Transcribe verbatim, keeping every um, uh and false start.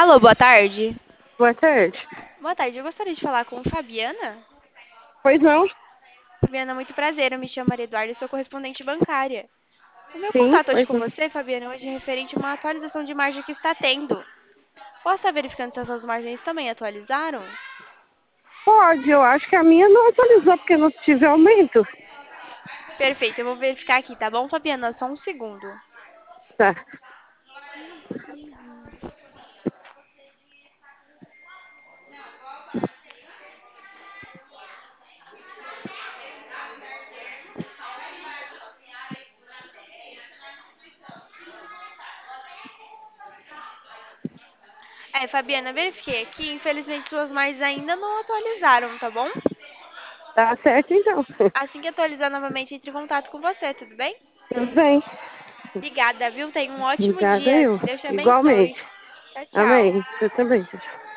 Alô, boa tarde. Boa tarde. Boa tarde, eu gostaria de falar com Fabiana. Pois não? Fabiana, muito prazer, eu me chamo Maria Eduarda e sou correspondente bancária. O meu Sim, contato hoje pois com não. você, Fabiana, hoje é referente a uma atualização de margem que está tendo. Posso estar verificando se essas margens também atualizaram? Pode, eu acho que a minha não atualizou porque não tive aumento. Perfeito, eu vou verificar aqui, tá bom, Fabiana? Só um segundo. Tá. É, Fabiana, verifiquei aqui, infelizmente suas margens ainda não atualizaram, tá bom? Tá certo então. Assim que atualizar novamente, entre em contato com você, tudo bem? Tudo bem. Obrigada, viu? Tenha um ótimo Obrigada dia. eu. Deus te abençoe. Igualmente. Tchau, tchau. Amém. Você também.